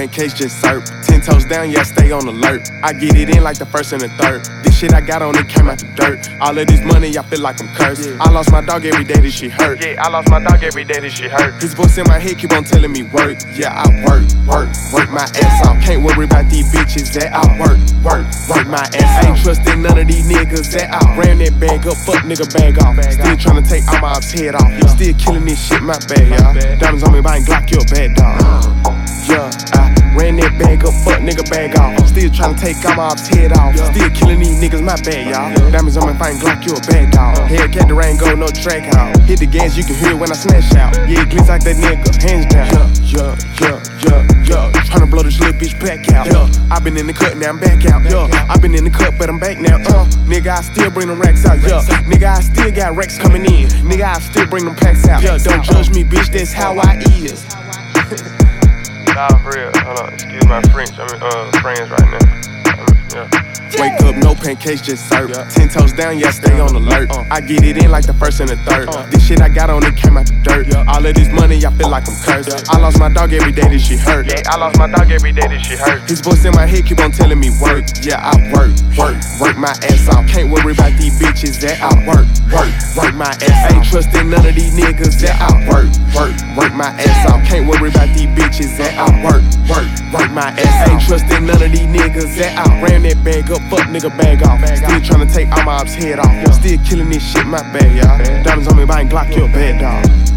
pancakes, just serve. 10 toes down, yeah, stay on alert. I get it in like the first and the third. This shit I got on it came out the dirt. All of this money, I feel like I'm cursed. I lost my dog every day, this shit hurt. Yeah, I lost my dog every day, this shit hurt. His voice in my head keep on telling me work. Yeah, I work my ass off. Can't worry about these bitches that I work my ass off. Ain't trusting none of these niggas that I ran that bag up, fuck nigga bag off. Still tryna take all my ops head off. Still killing this shit, my bad, y'all. Diamonds on me, buying Glock, you a bad dog. Yeah, I ran that bag up, fuck nigga bag off. Still tryna take all my ops head off. Still killing these niggas, my bad, y'all. Diamonds on me, buying Glock, you a bad dog. Hellcat the rain go, no track out. Hit the gas, you can hear it when I smash out. Yeah, it glitz like that nigga, hands down. Yeah. Tryna blow this little bitch back out. I been in the cut, now I'm back out. I been in the cut, but I'm back now. Nigga, I still bring them racks out. Nigga, I still got racks coming in. Nigga, I still bring them packs out. Don't judge me, bitch, that's how I is. Nah, for real. Hold on, excuse my French. I'm friends right now. Wake up, no pancakes, just serve. 10 toes down, yeah, stay on alert. I get it in like the first and the third. This shit I got on it came out the dirt. All of this money, I feel like I'm cursed. I lost my dog every day, this shit hurt. Yeah, I lost my dog every day, this shit hurt. His voice in my head keep on telling me work. Yeah, I work my ass off. Can't worry about these bitches that I work my ass off. Ain't trusting none of these niggas that I work my ass off. Can't worry about these bitches that I work my ass off. Ain't trusting none of these niggas that I ran that bag up, fuck nigga bag off. Still tryna take all my ops head off. Still killing this shit, my bad, y'all. Diamonds on me, buying Glock, you a bad dog.